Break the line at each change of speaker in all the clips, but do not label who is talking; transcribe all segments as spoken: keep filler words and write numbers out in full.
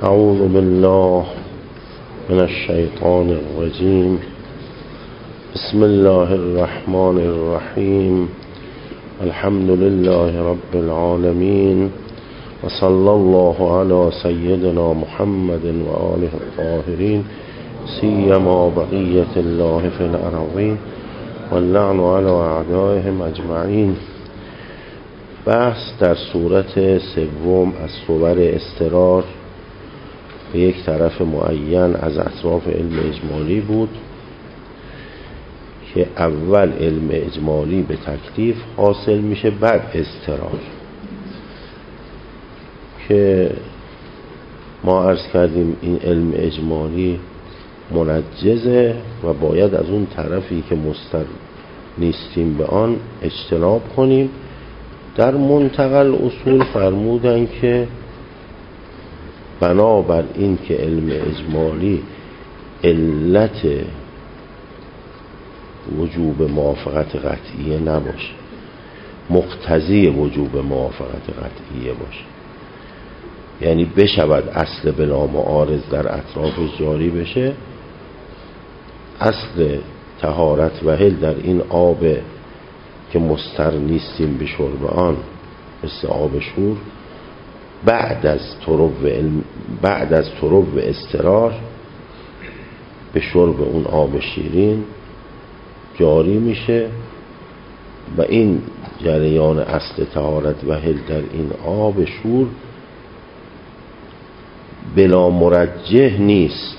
اعوذ بالله من الشیطان الرجیم. بسم الله الرحمن الرحیم. الحمد لله رب العالمین و صلی الله علی سیدنا محمد و آله الطاهرین سیما بقیة الله فی الارضین و اللعن علی اعدائهم اجمعین. بحث در صورت سوم از صور اضطرار به یک طرف معین از اطراف علم اجمالی بود که اول علم اجمالی به تکلیف حاصل میشه، بعد اضطرار، که ما عرض کردیم این علم اجمالی منجزه و باید از اون طرفی که مستر نیستیم به آن اجتناب کنیم. در منتقل اصول فرمودن که بنابر این که علم اجمالی علت وجوب موافقت قطعیه نباشه، مقتضی وجوب موافقت قطعیه باشه، یعنی بشود اصل بلا معارض در اطرافش جاری بشه، اصل طهارت و حل در این آب که مستر نیستیم به شرب آن مثل آب شور، بعد از طرب علم بعد از طرب اضطرار به شرب اون آب شیرین جاری میشه و این جریان اصل طهارت و حل در این آب شور بلا مرجح نیست،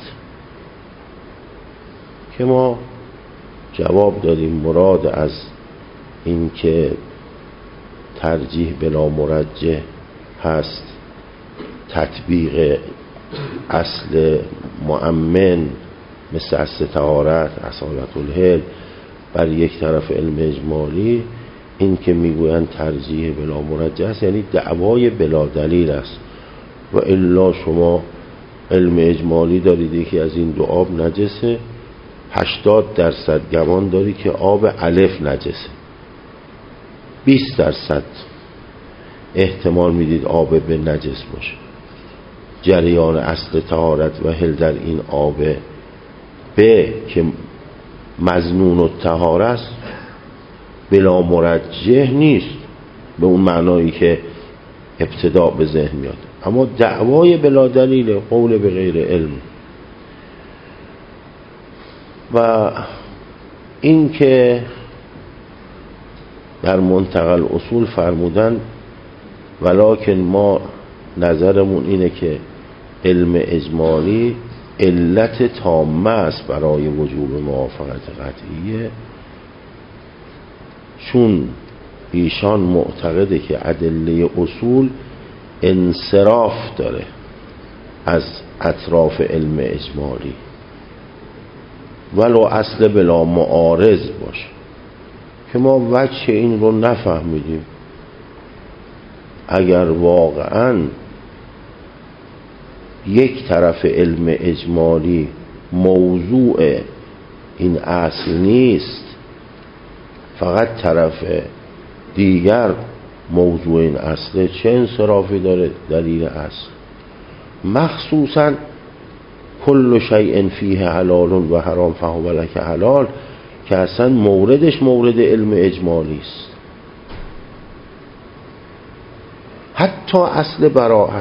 که ما جواب دادیم مراد از این که ترجیح بلا مرجح هست تطبیق اصل مؤمن مثل اصل طهارت، اصالت الحل بر یک طرف علم اجمالی. این که میگویند ترجیح بلا مرجح است یعنی دعوای بلا دلیل است، و الا شما علم اجمالی دارید یکی از این دو آب نجسه، هشتاد درصد گمان داری که آب الف نجسه، بیست درصد احتمال میدید آب به نجس باشه. جریان اصل طهارت و حل در این آب به که مظنون الطهاره است بلا مرجح نیست به اون معنایی که ابتدا به ذهن میاد، اما دعوای بلا دلیل، قول به غیر علم. و این که در منتقل اصول فرمودن ولکن ما نظرمون اینه که علم اجمالی علت تامه است برای وجوب موافقت قطعیه، چون ایشان معتقده که ادله اصول انصراف داره از اطراف علم اجمالی ولو اصل بلا معارض باشه، که ما وجه این رو نفهمیدیم. اگر واقعا یک طرف علم اجمالی موضوع این اصل نیست، فقط طرف دیگر موضوع این اصله، چه انصرافی داره دلیل اصل؟ مخصوصا کل شیء فیه حلال و حرام فهو لک حلال، که اصلا موردش مورد علم اجمالی است. حتی اصل براءت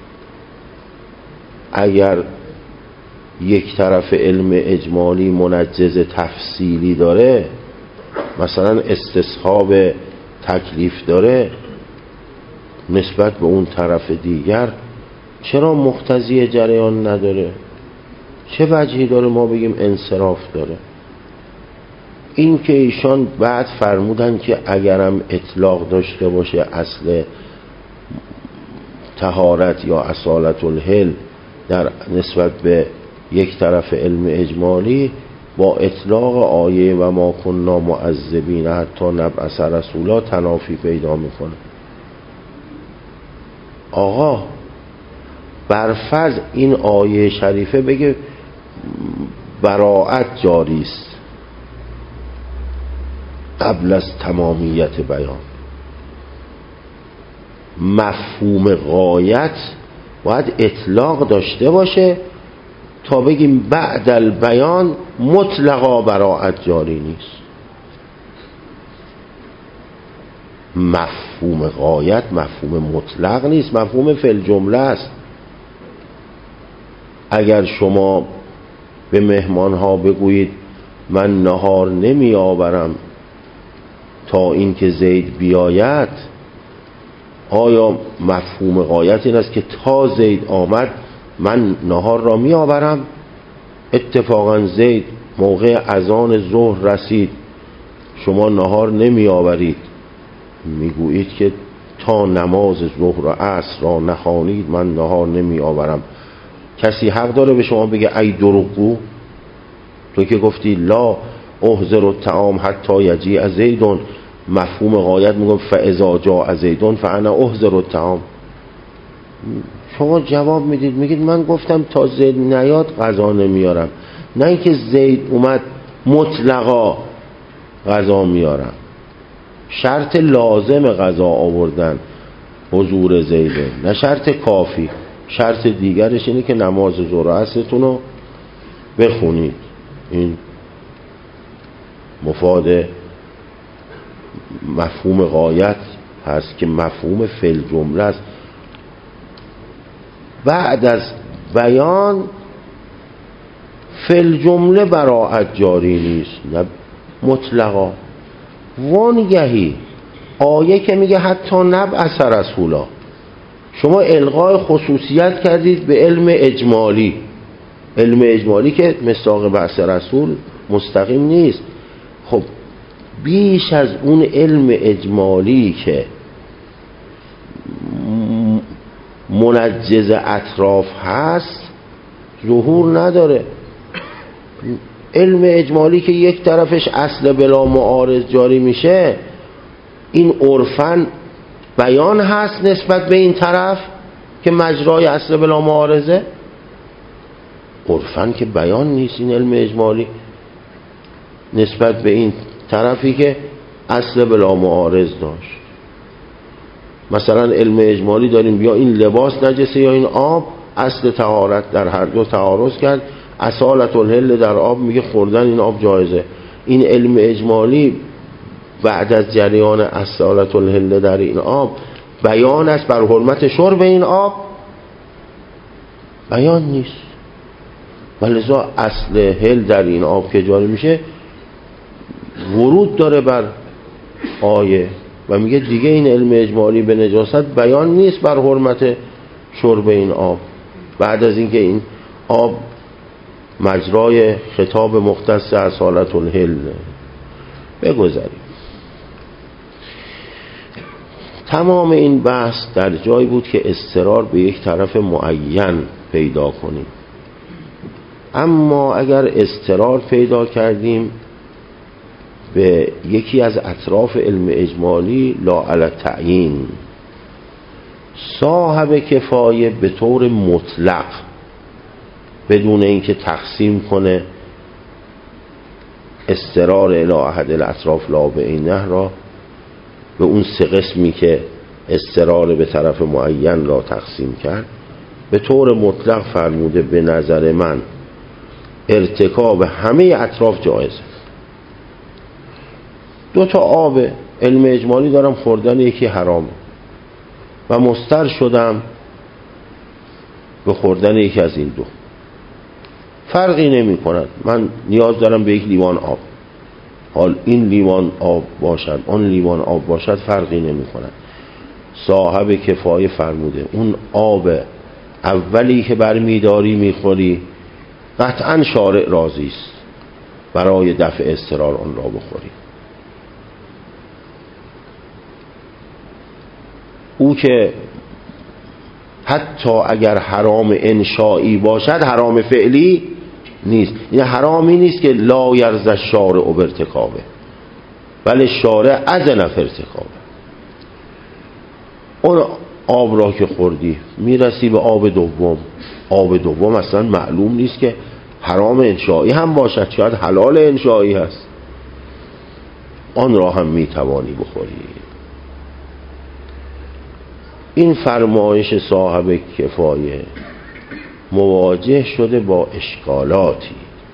اگر یک طرف علم اجمالی منجز تفصیلی داره، مثلا استصحاب تکلیف داره نسبت به اون طرف دیگر، چرا مقتضی جریان نداره؟ چه وجهی داره ما بگیم انصراف داره؟ این که ایشان بعد فرمودن که اگرم اطلاق داشته باشه اصل طهارت یا اصالت الحل در نسبت به یک طرف علم اجمالی، با اطلاق آیه و ما کننا معذبین حتی نبعث رسولا تنافی پیدا میکنه. آقا برفرض این آیه شریفه بگه براءت جاری است قبل از تمامیت بیان، مفهوم غایت باید اطلاق داشته باشه تا بگیم بعد البیان مطلقا براءت جاری نیست. مفهوم غایت مفهوم مطلق نیست، مفهوم فی الجمله است. اگر شما به مهمان ها بگویید من نهار نمی آورم تا اینکه زید بیاید، آیا مفهوم غایت این است که تا زید آمد من نهار را می آورم؟ اتفاقا زید موقع اذان ظهر رسید، شما نهار نمی آورید، میگویید که تا نماز ظهر و عصر را نخوانید من نهار نمی آورم. کسی حق داره به شما بگه ای دروغگو؟ تو که گفتی لا احضر الطعام حتی یجیء زیدون، مفهوم غایت میگم فاذا جاء زیدون فانا احضر الطعام. شما جواب میدید میگید من گفتم تا زید نیاد غذا نمیارم، نه اینکه زید اومد مطلقا غذا میارم. شرط لازم غذا آوردن حضور زیده، نه شرط کافی. شرط دیگرش اینه که نماز ظهر و عصرتون رو بخونید. این مفاد مفهوم غایت هست که مفهوم فی الجمله است. بعد از بیان فی الجمله براءت جاری نیست، نه مطلقا. وانگهی آیه که میگه حتی نبعث رسولا، شما الغای خصوصیت کردید به علم اجمالی، علم اجمالی که مصداق بعث رسول مستقیم نیست. خب بیش از اون علم اجمالی که منجز اطراف هست ظهور نداره. علم اجمالی که یک طرفش اصل بلا معارض جاری میشه، این عرفاً بیان هست نسبت به این طرف که مجرای اصل بلا معارضه، عرفاً که بیان نیست این علم اجمالی نسبت به این طرفی که اصل بلا معارض داشت. مثلا علم اجمالی داریم یا این لباس نجسه یا این آب، اصل طهارت در هر دو تعارض کرد، اصالت الحل در آب میگه خوردن این آب جایزه. این علم اجمالی بعد از جریان اصالت الحل در این آب بیان است بر حرمت شرب این آب، بیان نیست. ولذا اصل حل در این آب که جاری میشه ورود داره بر آیه و میگه دیگه این علم اجمالی به نجاست بیان نیست بر حرمت شرب این آب. بعد از اینکه این آب مجرای خطاب مختص اصالت الحل. بگذاریم. تمام این بحث در جایی بود که اضطرار به یک طرف معین پیدا کنیم. اما اگر اضطرار پیدا کردیم به یکی از اطراف علم اجمالی لا علی تعیین، صاحب کفایه به طور مطلق بدون اینکه تقسیم کنه اضطرار الی احد الاطراف لا بعینه را به اون سه قسمی که اضطرار به طرف معین را تقسیم کرد، به طور مطلق فرموده به نظر من ارتکاب همه اطراف جایزه. دو تا آب علم اجمالی دارم، خوردن یکی حرامه و مضطر شدم به خوردن یکی از این دو، فرقی نمی کند. من نیاز دارم به یک لیوان آب، حال این لیوان آب باشد آن لیوان آب باشد فرقی نمی کند. صاحب کفایه فرموده اون آب اولی که برمیداری میخوری قطعا شارع راضی است برای دفع اضطرار آن را بخوری. او که حتی اگر حرام انشائی باشد حرام فعلی نیست، این حرامی نیست که لا یرضی الشارع بارتکابه، ولی شارع اذن فی ارتکابه. اون آب را که خوردی میرسی به آب دوم، آب دوم اصلا معلوم نیست که حرام انشائی هم باشد، شاید حلال انشائی هست، آن را هم میتوانی بخوری. این فرمایش صاحب کفایه مواجه شده با اشکالاتی.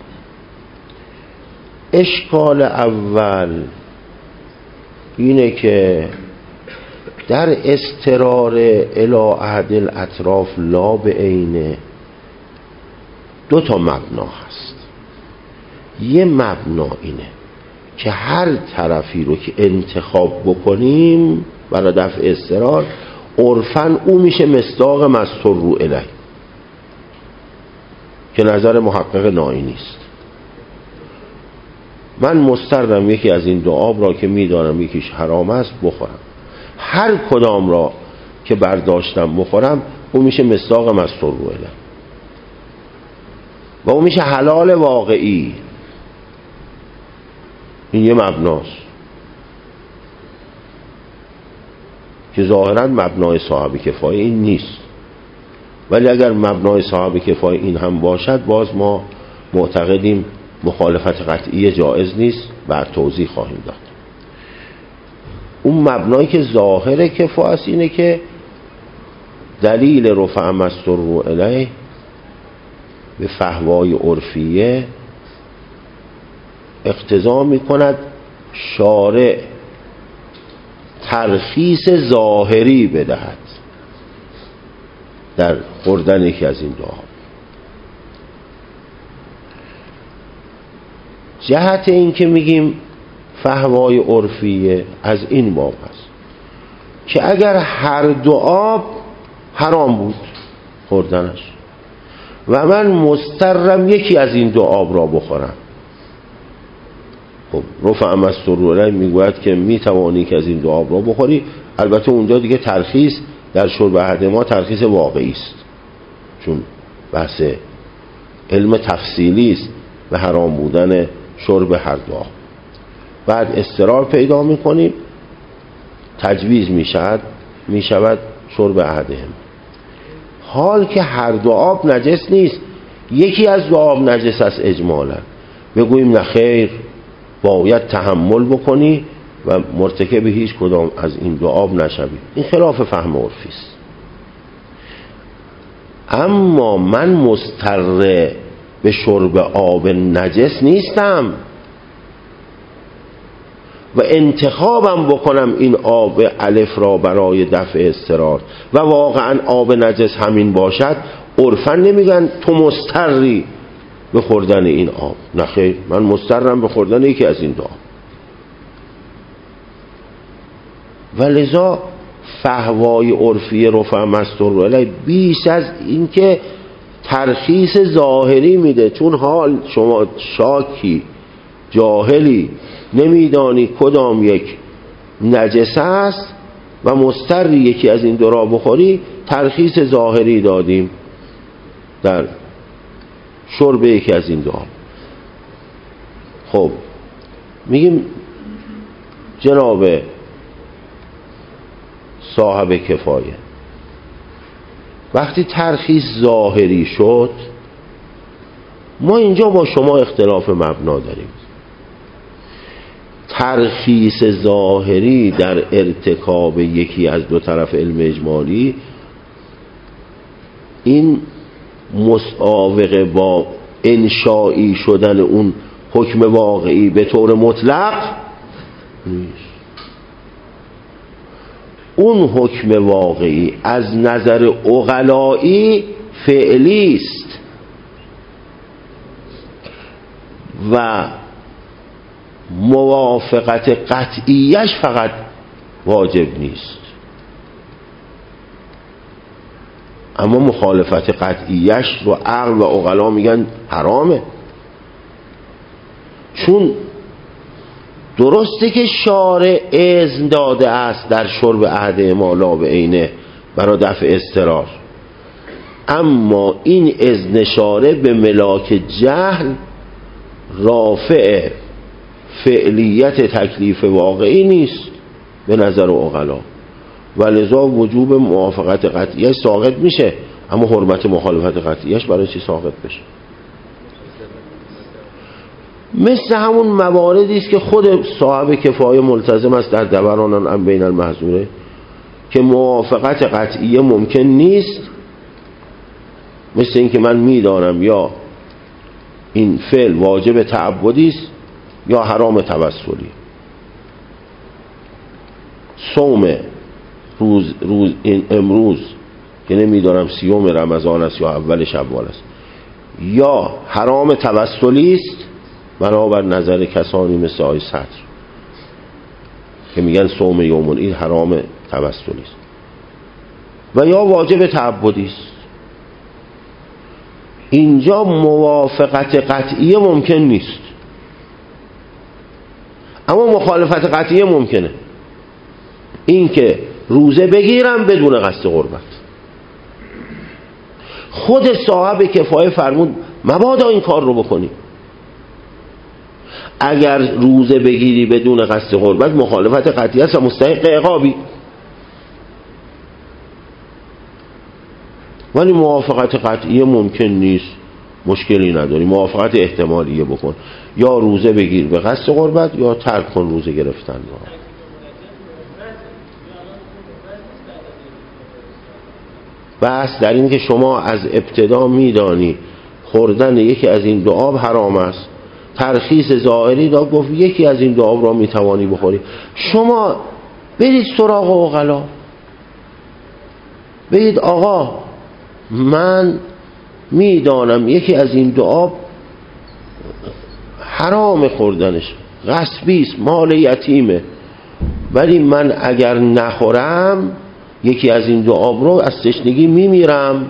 اشکال اول اینه که در اضطرار الی احد الاطراف لا بعینه دو تا مبنا هست. یه مبنا اینه که هر طرفی رو که انتخاب بکنیم برای دفع اضطرار عرفاً او میشه مصداق مستور رو الیه، که نظر محقق نایی نیست. من مضطرم یکی از این دو آب را که میدانم یکیش حرام است بخورم، هر کدام را که برداشتم بخورم او میشه مصداق مستور رو الیه و او میشه حلال واقعی. این یه مبناست که ظاهراً مبنای صاحب کفایه این نیست، ولی اگر مبنای صاحب کفایه این هم باشد باز ما معتقدیم مخالفت قطعی جایز نیست، بعد توضیح خواهیم داد. اون مبنایی که ظاهر کفایه است اینه که دلیل رفع مستور رو الیه به فحوای عرفیه اقتضا می کند شارع ترخیص ظاهری بدهد در خوردن یکی از این دو آب. جهت این که میگیم فحوای عرفیه از این باب است که اگر هر دو آب حرام بود خوردنش و من مضطرم یکی از این دو آب را بخورم، خب رفع مستور رو الیه میگوید که میتوانی که از این دو آب را بخوری. البته اونجا دیگه ترخیص در شرب احد ما ترخیص واقعی است، چون بحث علم تفصیلی است به حرام بودن شرب هر دو آب. بعد اضطرار پیدا میکنیم، تجویز میشود میشود شرب احدهم. حال که هر دو آب نجس نیست، یکی از دو آب نجس است اجمالا، بگوییم نه خیر باید تحمل بکنی و مرتکب هیچ کدام از این دو آب نشوی. این خلاف فهم عرفی است. اما من مضطر به شرب آب نجس نیستم و انتخابم بکنم این آب الف را برای دفع اضطرار و واقعا آب نجس همین باشد، عرفاً نمیگن تو مضطری به خوردن این آب. نه خیر، من مضطرم به خوردن یکی از این دو آب. و لذا فحوای عرفی رفع مستور رو الیه بیش از این که ترخیص ظاهری میده، چون حال شما شاکی جاهلی نمیدانی کدام یک نجس است و مضطری یکی از این دو را بخوری، ترخیص ظاهری دادیم در شرب یکی از این دو آب. خب میگیم جناب صاحب کفایه وقتی ترخیص ظاهری شد، ما اینجا با شما اختلاف مبنا داریم. ترخیص ظاهری در ارتکاب یکی از دو طرف علم اجمالی این مساوقه با انشایی شدن اون حکم واقعی به طور مطلق نیست. اون حکم واقعی از نظر عقلایی فعلی است و موافقت قطعیش فقط واجب نیست، اما مخالفت قطعیش رو عقل و عقلا میگن حرامه. چون درسته که شارع اذن داده است در شرب احد ما لا بعینه برای دفع اضطرار، اما این اذن شارع به ملاک جهل رافع فعلیت تکلیف واقعی نیست به نظر عقلا، و لذا وجوب موافقت قطعیش ساقط میشه، اما حرمت مخالفت قطعیش برای چی ساقط بشه؟ مثل همون مواردی است که خود صاحب کفایه ملتزم است در دوران بین المحظوره که موافقت قطعیه ممکن نیست، مثل این که من میدانم یا این فعل واجب تعبدی است یا حرام توسلی. صوم روز, روز این امروز که نمیدانم سیوم رمضان است یا اول شوال است یا حرام توسلی است بنابر نظر کسانی مثل آقای صدر که میگن صوم یوم العید حرام توسلی است و یا واجب تعبدی است. اینجا موافقت قطعیه ممکن نیست، اما مخالفت قطعیه ممکنه. این که روزه بگیرم بدون قصد قربت. خود صاحب کفایه فرمود مبادا این کار رو بکنی. اگر روزه بگیری بدون قصد قربت مخالفت قطعی است و مستحق عقابی. ولی موافقت قطعی ممکن نیست، مشکلی نداری. موافقت احتمالیه بکن، یا روزه بگیر به قصد قربت یا ترک کن روزه گرفتن. بس در این که شما از ابتدا میدانی خوردن یکی از این دو آب حرام است، ترخیص ظاهری دا گفت یکی از این دو آب را میتوانی بخوری، شما برید سراغ عقلا، بگید آقا من میدانم یکی از این دو آب حرام خوردنش، غصبی است، مال یتیمه، ولی من اگر نخورم یکی از این دو آب رو از تشنگی میمیرم.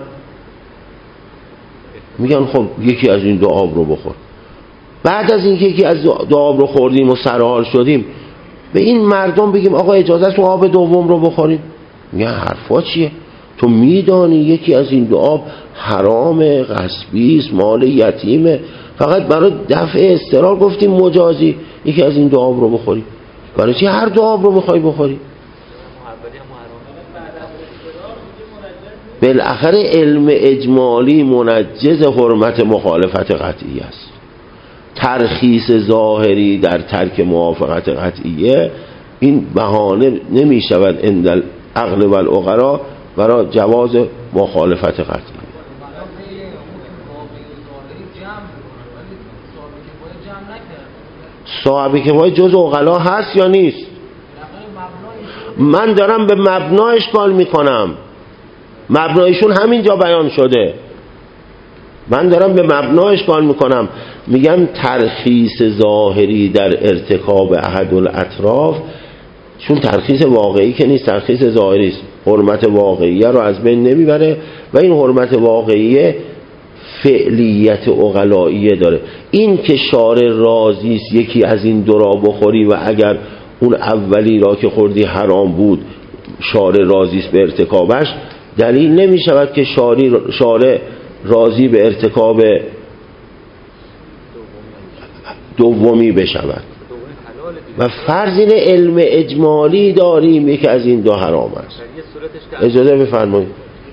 میگن خب یکی از این دو آب رو بخور. بعد از اینکه یکی از دو آب رو خوردیم و سرحال شدیم به این مردم بگیم آقا اجازه است آب دوم رو بخوریم؟ میگن حرفا چیه؟ تو میدانی یکی از این دو آب حرام، غصبی است، مال یتیمه، فقط برای دفع اضطرار گفتیم مجازی یکی از این دو آب رو بخوری. برای چی هر دو آب رو میخوای بخوری؟ بالاخره علم اجمالی منجز حرمت مخالفت قطعی است. ترخیص ظاهری در ترک موافقت قطعیه این بهانه نمی شود عند العقل و العقلا برای جواز مخالفت قطعی. صاحب کفایه جز عقلا هست یا نیست؟ من دارم به مبنا اشکال میکنم، مبنایشون همینجا بیان شده. من دارم به مبنا اشکال میکنم، میگم ترخیص ظاهری در ارتکاب احد الاطراف، چون ترخیص واقعی که نیست، ترخیص ظاهری است، حرمت واقعیه رو از بین نمیبره و این حرمت واقعیه فعلیت عقلائیه داره. این که شارع راضی است یکی از این دو را بخوری و اگر اون اولی را که خوردی حرام بود شارع راضی است به ارتکابش، دلیل نمی شود که شارع راضی به ارتکاب دومی بشود. و فرض این علم اجمالی داریم یکی از این دو حرام است. اجازه بفرمایید.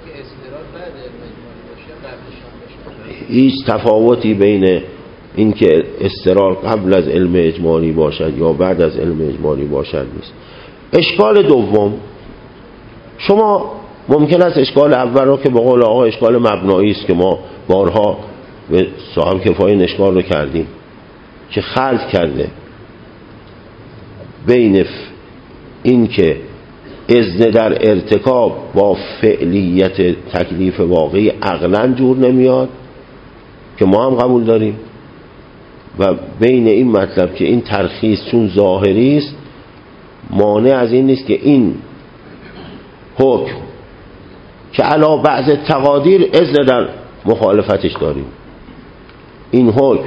هیچ تفاوتی بین این که استقرار قبل از علم اجمالی باشد یا بعد از علم اجمالی باشد نیست. اشکال دوم، شما ممکن است اشکال اول رو که به قول آقا اشکال مبنایی است که ما بارها به صاحب کفایه اشکال رو کردیم که خلط کرده بین این که اذن در ارتکاب با فعلیت تکلیف واقعی عقلاً جور نمیاد که ما هم قبول داریم، و بین این مطلب که این ترخیص چون ظاهری است مانع از این نیست که این حکم که علا بعض تقادیر اذن در مخالفتش داریم، این حکم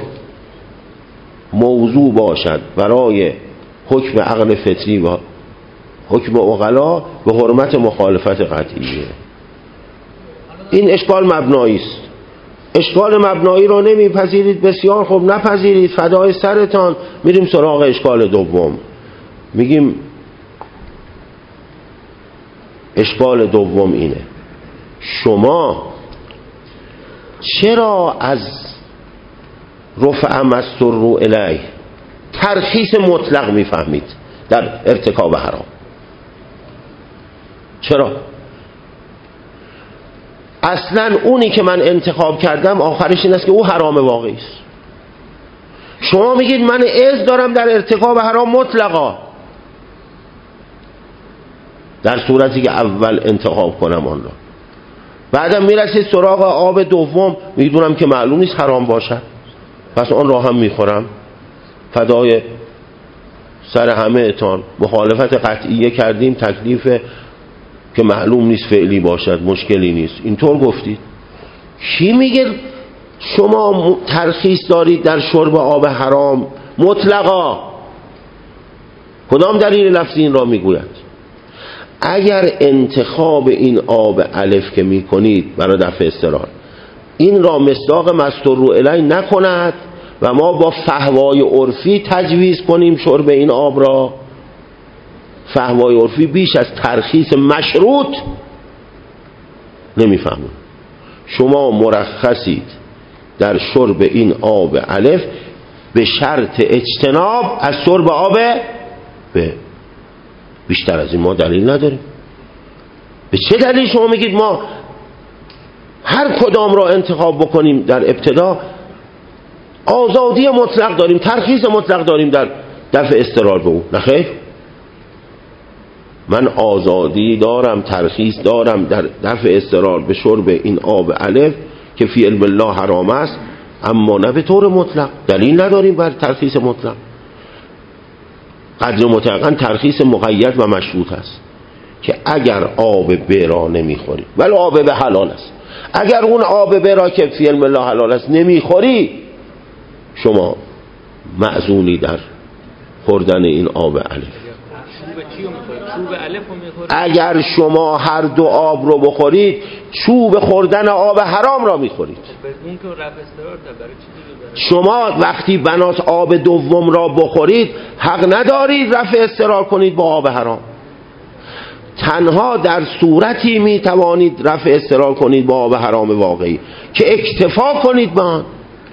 موضوع باشد برای حکم عقل فطری و حکم عقلا به حرمت مخالفت قطعیه. این اشکال مبنایی است. اشکال مبنایی رو نمیپذیرید، بسیار خوب، نپذیرید، فدای سرتان. میریم سراغ اشکال دوم. میگیم اشکال دوم اینه: شما چرا از رفع مستر الیه ترخیص مطلق میفهمید در ارتکاب حرام؟ چرا؟ اصلا اونی که من انتخاب کردم آخرش این است که او حرام واقعی است. شما میگید من عز دارم در ارتکاب حرام مطلقا، در صورتی که اول انتخاب کنم آن را، بعدم میرسید سراغ آب دوم، میدونم که معلوم نیست حرام باشد، پس آن را هم میخورم. فدای سر همه اتان مخالفت قطعیه کردیم، تکلیف که معلوم نیست فعلی باشد مشکلی نیست، اینطور گفتید. کی میگه شما ترخیص دارید در شرب آب حرام مطلقا؟ کدام دلیل لفظی این را میگوید؟ اگر انتخاب این آب الف که میکنید برای دفع اضطرار این را مصداق مستور الیه نکند و ما با فحوای عرفی تجویز کنیم شرب این آب را، فحوای عرفی بیش از ترخیص مشروط نمیفهمون. شما مرخصید در شرب این آب الف به شرط اجتناب از شرب آب ب. بیشتر از این ما دلیل نداریم. به چه دلیل شما میگید ما هر کدام را انتخاب بکنیم در ابتدا آزادی مطلق داریم، ترخیص مطلق داریم در دفع اضطرار به او؟ نخیر، من آزادی دارم، ترخیص دارم در دفع اضطرار به شرب این آب الف که فی علم الله حرام است، اما نه به طور مطلق. دلیل نداریم بر ترخیص مطلق. قدر مطلقاً ترخیص مقید و مشروط است که اگر آب ب را نمیخوری، ولی آب ب حلال است، اگر اون آب ب را که فی علم الله حلال است نمیخوری، شما معزونی در خوردن این آب الف. اگر شما هر دو آب رو بخورید چوب خوردن آب حرام را میخورید. شما وقتی بنات آب دوم را بخورید حق ندارید رفع اضطرار کنید با آب حرام. تنها در صورتی میتوانید رفع اضطرار کنید با آب حرام واقعی که اکتفا کنید با آن.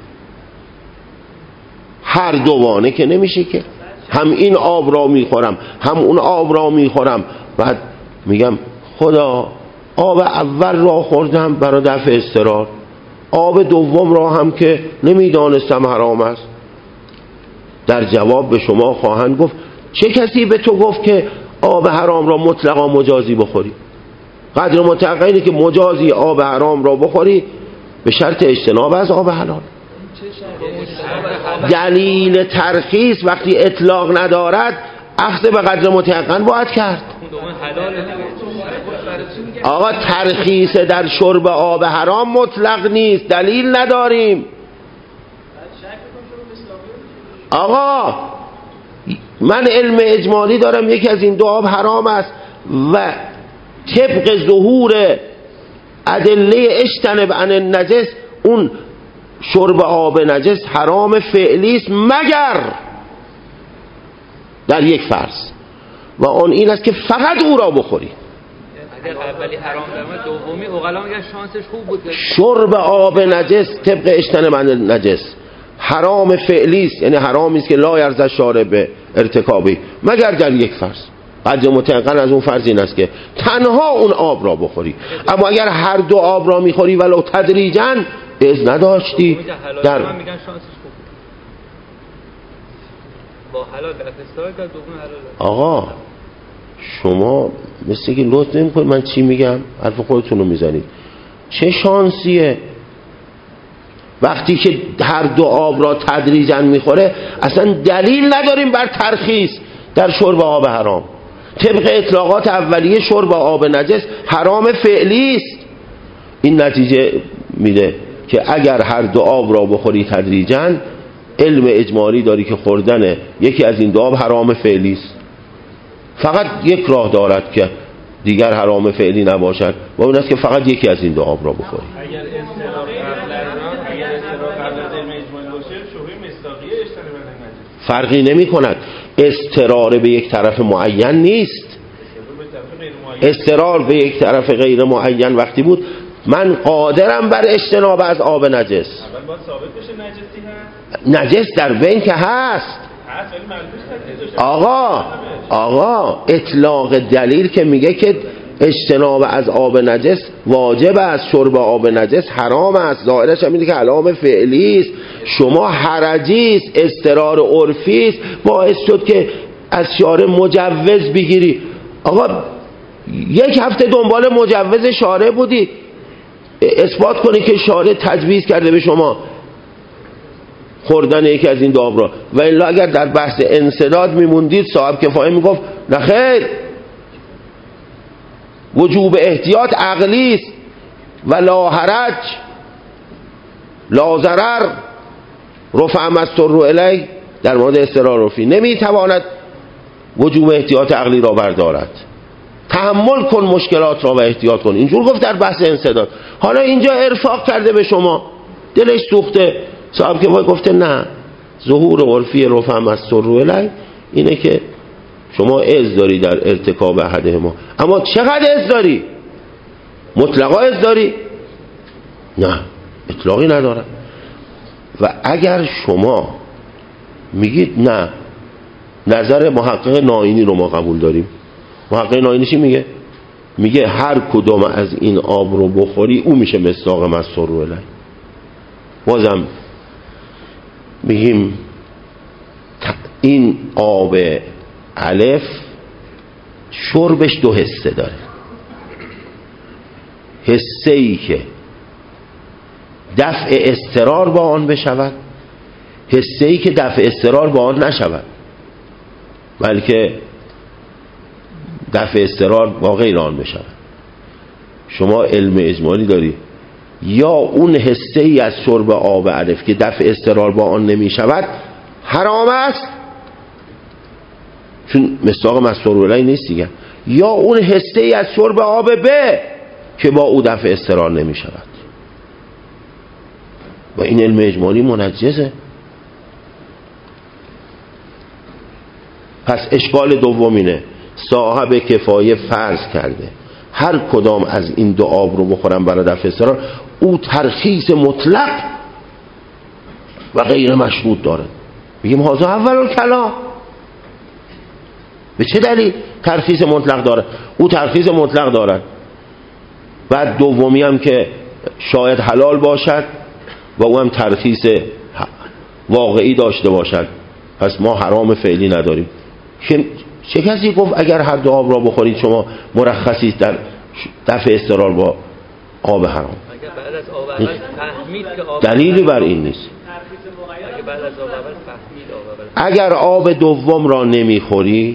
هر دوانه که نمیشه که هم این آب را میخورم هم اون آب را میخورم، بعد میگم خدا آب اول را خوردم برای دفع اضطرار، آب دوم را هم که نمیدانستم حرام است. در جواب به شما خواهند گفت چه کسی به تو گفت که آب حرام را مطلقا مجازی بخوری؟ قدر مطلق اینه که مجازی آب حرام را بخوری به شرط اجتناب از آب حلال. دلیل ترخیص وقتی اطلاق ندارد اخذ به قدر متیقن باید کرد. آقا ترخیص در شرب آب حرام مطلق نیست، دلیل نداریم. آقا من علم اجمالی دارم یکی از این دو آب حرام است و طبق ظهور ادله اجتنب عن النجس اون شرب آب نجس حرام فعلی است مگر در یک فرض و اون این است که فقط او را بخوری.
اگر اولی حرام درمه دومی اوغلا میگن شانسش خوب بود.
شرب آب نجس طبق اجتنب عن النجس حرام فعلی است، یعنی حرامی است که لا یرضی شارب ارتکابی مگر در یک فرض. قدر متعقل از اون فرض این است که تنها اون آب را بخوری. اما اگر هر دو آب را میخوری ولو تدریجاً از نداشتی در
من میگن شانسش خوب با حلال در استفاده کرد دوم حلال.
آقا شما مثل که لطف نمی‌کنید من چی میگم حرف خودتون رو میزنید. چه شانسیه وقتی که هر دو آب را تدریجاً میخوره؟ اصلا دلیل نداریم بر ترخیص در شرب آب حرام. طبق اطلاقات اولیه شرب آب نجس حرام فعلی است. این نتیجه میده که اگر هر دو آب را بخوری تدریجاً علم اجمالی داری که خوردن یکی از این دو آب حرام فعلی است. فقط یک راه دارد که دیگر حرام فعلی نباشد و اون است که فقط یکی از این دو آب را بخوری.
اگر استراق قبل از آن اگر استراق قبل از علم اجمالی باشه شبهه مصداقیه اجتناب نجس
فرقی نمی کند. استرار به یک طرف معین نیست. استرار به یک طرف غیر معین وقتی بود من قادرم بر اجتناب از آب نجس.
اول باید ثابت بشه نجسی هست.
نجس در بین که هست.
هست ولی معلومش
آقا آقا اطلاق دلیل که میگه که اجتناب از آب نجس واجب است، شرب آب نجس حرام است. ظاهرش هم اینه که علامه فعلی است. شما حرجی است، اضطرار عرفی است باعث شد که از شارع مجوز بگیری. آقا یک هفته دنبال مجوز شارع بودی، اثبات کنی که شارع تجویز کرده به شما خوردن یکی از این دو آب را. و الا اگر در بحث انسداد میموندید صاحب کفایه میگفت نه خیر، وجوب احتیاط عقلی است و لا حرج لا ضرر رفع مستر الیه. در مورد اضطرار عرفی نمیتواند وجوب احتیاط عقلی را بردارد. تحمل کن مشکلات را و احتیاط کن. اینجور گفت در بحث انسداد. حالا اینجا ارفاق کرده به شما، دلش سوخته، صاحب که باید گفته نه، ظهور عرفی رفع مستر الیه اینه که شما عز داری در ارتکاب احده ما. اما چقدر عز داری؟ مطلقا عز داری؟ نه، اطلاقی نداره. و اگر شما میگید نه، نظر محقق نائینی رو ما قبول داریم. محقق نائینی چی میگه؟ میگه هر کدوم از این آب رو بخوری او میشه مصداق مستر الیه. بازم میگیم این آب الف شربش دو حسه داره. حسه ای که دفع اضطرار با آن بشود، حسه ای که دفع اضطرار با آن نشود بلکه دفع اضطرار با غیر آن بشود. شما علم اجمالی داری، یا اون حسه ای از شرب آب الف که دفع اضطرار با آن نمی شود حرام است چون مصداق مستر الیه نیست دیگه، یا اون حسه ای از شرب آب ب که با او دفع اضطرار نمی شود. و این علم اجمالی منجزه. پس اشکال دومینه، صاحب کفایه فرض کرده هر کدام از این دو آب رو بخورم برای دفع اضطرار، او ترخیص مطلق و غیر مشروط داره. بگیم هذا اول الکلام. به چه دلیل ترخیص مطلق داره؟ او ترخیص مطلق داره. بعد دومی هم که شاید حلال باشد و او هم ترخیص واقعی داشته باشد، پس ما حرام فعلی نداریم. چه کسی گفت اگر هر دو آب را بخورید شما مرخصید در دفع اضطرار با آب حرام؟
اگر بعد از آب اول فهمید که آب
دلیلی بر این نیست.
اگر بعد از آب اول فهمید آب اول،
اگر آب دوم را نمیخوری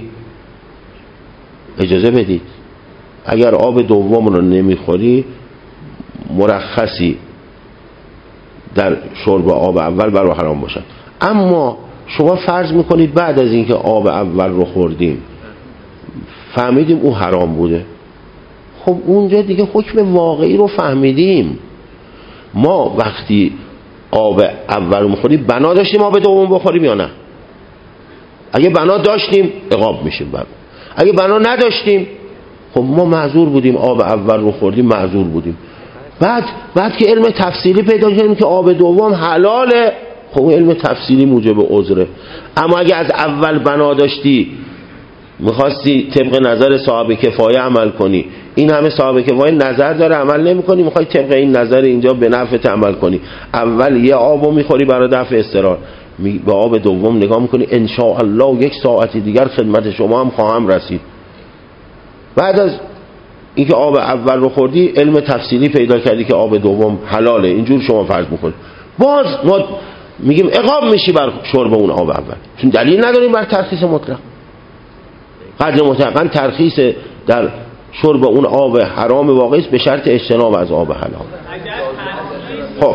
اجازه بدید، اگر آب دوم را نمیخوری مرخصی در شرب آب اول برای حرام باشد. اما شما فرض میکنید بعد از اینکه آب اول رو خوردیم فهمیدیم او حرام بوده، خب اونجا دیگه حکم واقعی رو فهمیدیم. ما وقتی آب اول رو میخوریم بنا داشتیم آب دوم بخوریم یا نه؟ اگه بنا داشتیم عقاب میشیم بعد. اگه بنا نداشتیم خب ما معذور بودیم، آب اول رو خوردیم معذور بودیم. بعد بعد که علم تفصیلی پیدا کردیم که آب دوم حلاله، خب علم تفصیلی موجب عذره. اما اگه از اول بنا داشتی میخواستی طبق نظر صاحب کفایه عمل کنی، این همه صاحب کفایه نظر داره عمل نمی کنی، میخوای طبق این نظر اینجا به نفعت عمل کنی، اول یه آبو میخوری برای دفع اضطرار، به آب دوم نگاه میکنی ان شاء الله یک ساعتی دیگر خدمت شما هم خواهم رسید. بعد از اینکه آب اول رو خوردی علم تفصیلی پیدا کردی که آب دوم حلاله، اینجور شما فرض میکنی، باز ما میگیم عقاب میشی بر شرب اون آب اول، چون دلیل نداریم بر ترخیص مطلق. قدر مطلقاً ترخیص در شرب اون آب حرام واقعی است به شرط اجتناب از آب حلال. خب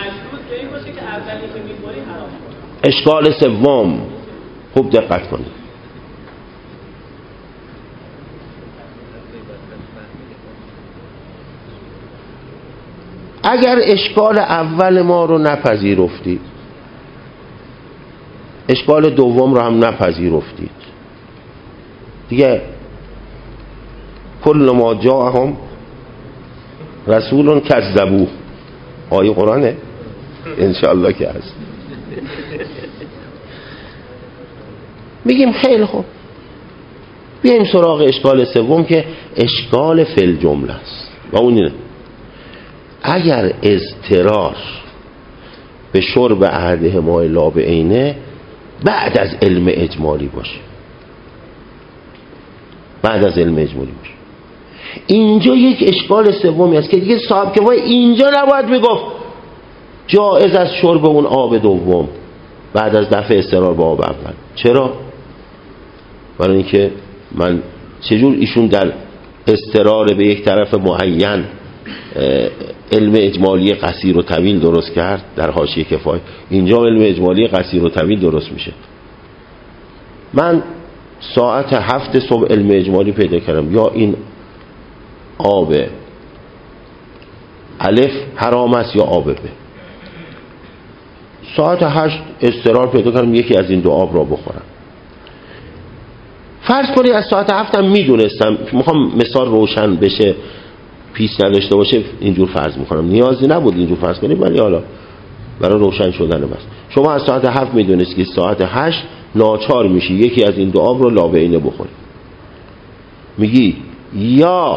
اشکال سوم، خوب دقت کنید. اگر اشکال اول ما رو نپذیرفتید اشکال دوم رو هم نپذیرفتید دیگه، کل ما جاءهم رسول کذبوه، آیه قرآنه انشاءالله که هست. میگیم خیلی خوب بیایم سراغ اشکال سوم که اشکال فل جمله است و اون اینه اگر اضطرار به شرب احدهما لا بعینه بعد از علم اجمالی باشه، بعد از علم اجمالی باشه، اینجا یک اشکال سومی است که دیگه صاحب که وای اینجا نباید میگفت جایز از شرب اون آب دوم بعد از دفع اضطرار به آب اول. چرا؟ برای اینکه من چجور ایشون در اضطرار به یک طرف معین علم اجمالی قصیر و طویل درست کرد در حاشیه کفایه، اینجا علم اجمالی قصیر و طویل درست میشه. من ساعت هفت صبح علم اجمالی پیدا کردم یا این آب الف حرام است یا آب ب. ساعت هشت اضطرار پیدا کردم یکی از این دو آب را بخورم. فرض کنید از ساعت هفت هم میدونستم، میخوام مثال روشن بشه پیش نداشته باشه اینجور فرض میکنم، نیازی نبود اینجور فرض کنید ولی حالا برای روشن شدن بس. شما از ساعت هفت میدونست که ساعت هشت ناچار میشی یکی از این دو آب رو لابعینه بخوری، میگی یا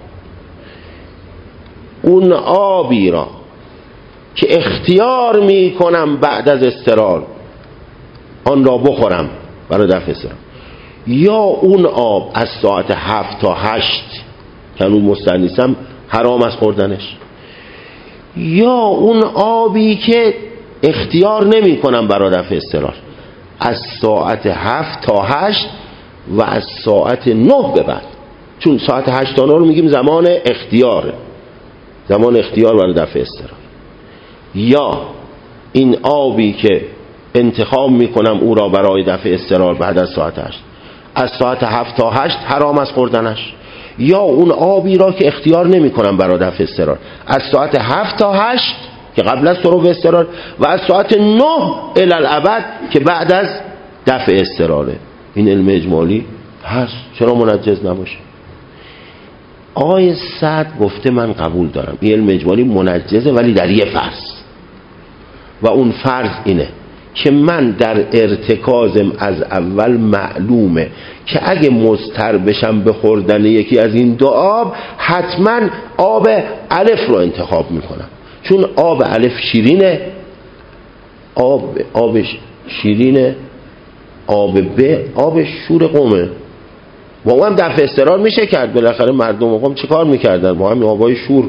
اون آبی را که اختیار میکنم بعد از اضطرار آن را بخورم برای دفع اضطرار، یا اون آب از ساعت هفت تا هشت که اون مستنیسم حرام از خوردنش، یا اون آبی که اختیار نمی کنم برای دفع اضطرار از ساعت هفت تا هشت و از ساعت نه به بعد، چون ساعت هشت تا نه رو میگیم زمان اختیاره، زمان اختیار برای دفع اضطرار، یا این آبی که انتخاب میکنم او را برای دفع اضطرار بعد از ساعت هشت از ساعت هفت تا هشت حرام از خوردنش، یا اون آبی را که اختیار نمی کنم برای دفع اضطرار از ساعت هفت تا هشت که قبل از شروع اضطرار و از ساعت نه الی الابد که بعد از دفع اضطراره. این علم اجمالی هست، چرا منجز نباشه؟ آقای سعد گفته من قبول دارم این علم اجمالی منجزه ولی در یه فرض، و اون فرض اینه که من در ارتکازم از اول معلومه که اگه مضطر بشم به خوردن یکی از این دو آب حتما آب الف رو انتخاب میکنم، چون آب الف شیرینه، آب آب شیرینه، آب ب آب شور قومه، با اون هم دفع اضطرار میشه کرد. بالاخره مردم قوم چه کار میکردن با همین آبای شور؟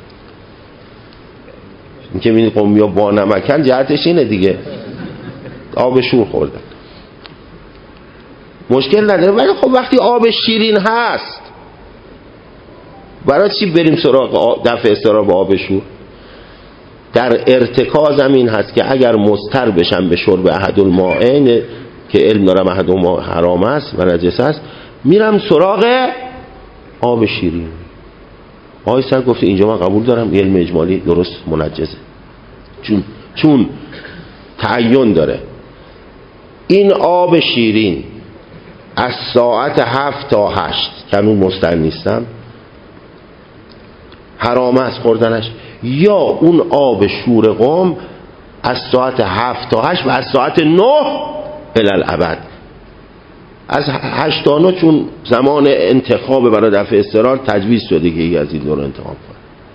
این که میدید قومی ها با نمکن جهتش اینه دیگه، آب شور خوردن مشکل نداره. ولی خب وقتی آب شیرین هست برای چی بریم سراغ دفع اضطرار با آب شور؟ در ارتکازم این هست که اگر مضطر بشم به شرب احدالمائین که علم دارم احدالماء حرام است و نجس است میرم سراغ آب شیرین. آقای سعد گفته اینجا من قبول دارم علم اجمالی درست منجزه، چون چون تعین داره این آب شیرین از ساعت هفت تا هشت که اون مستن نیستم حرام است خوردنش، یا اون آب شور قم از ساعت هفت تا هشت و از ساعت نه الی الابد. از هشت تا نه چون زمان انتخاب برای دفع اضطرار تجویز شده که ای از این دو رو انتخاب کنه.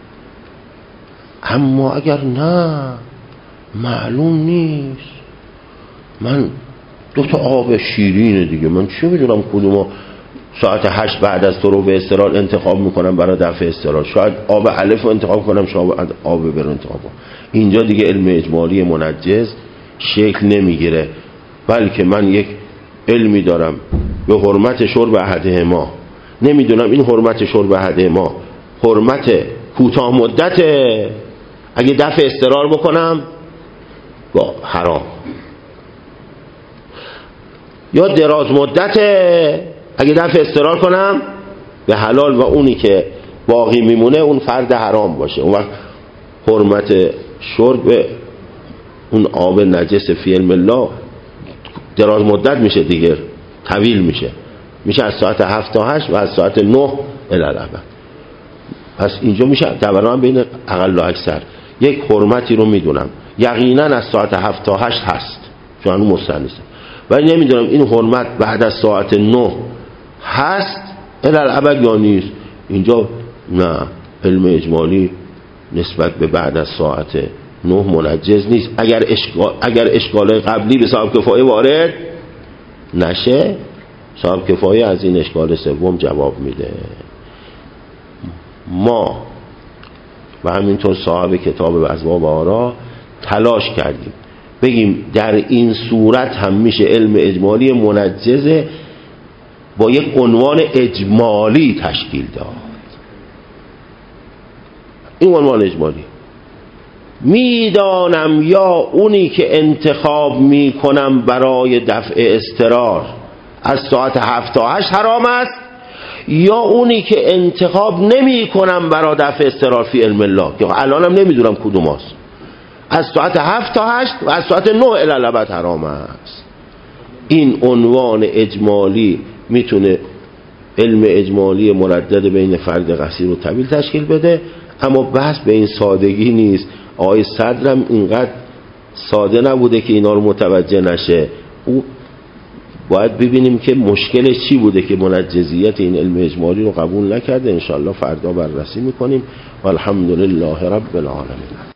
اما اگر نه معلوم نیست، من دو تا آب شیرینه دیگه، من چه میدونم کدوم ساعت هشت بعد از طروب اضطرار انتخاب میکنم برای دفع اضطرار، شاید آب الف رو انتخاب کنم، شاید آب ب رو انتخاب کنم. اینجا دیگه علم اجمالی منجز شکل نمیگیره، بلکه من یک علمی دارم به حرمت شرب احدهما، نمیدونم این حرمت شرب احدهما حرمت کوتاه مدت، اگه دفع اضطرار بکنم با حرام، یا دراز مدت اگه دفع اضطرار کنم به حلال، و اونی که باقی میمونه اون فرد حرام باشه. اون وقت حرمت شرب اون آب نجس فی علم الله دراز مدت میشه دیگه، طویل میشه، میشه از ساعت هفت تا هشت و از ساعت نه الی الابد. پس اینجا میشه دوران بین اقل و اکثر. یک حرمتی رو میدونم یقینا از ساعت هفت تا هشت هست چون اون مستند نیست، ولی نمیدونم این حرمت بعد از ساعت نه هست الالعبد یا نیست. اینجا نه، علم اجمالی نسبت به بعد از ساعت نه منجز نیست. اگر اشکال اگر اشکال قبلی به صاحب کفایه وارد نشه، صاحب کفایه از این اشکال سوم جواب میده. ما و همینطور صاحب کتاب اسباب آرا تلاش کردیم بگیم در این صورت هم میشه علم اجمالی منجزه با یک عنوان اجمالی تشکیل داد. این عنوان اجمالی میدانم یا اونی که انتخاب میکنم برای دفع اضطرار از ساعت هفت تا هشت حرام است، یا اونی که انتخاب نمی کنم برای دفع اضطرار فی علم الله که الانم نمیدونم کدوم است، از ساعت هفت تا هشت و از ساعت نه الی الابد حرام است. این عنوان اجمالی میتونه علم اجمالی مردد بین فرد قصیر و طویل تشکیل بده، اما بحث به این سادگی نیست. آقای صدرم اینقدر ساده نبوده که اینا رو متوجه نشه. او باید ببینیم که مشکلش چی بوده که منجزیت این علم اجمالی رو قبول نکرده. انشاءالله فردا بررسی میکنیم. والحمدلله رب العالمین.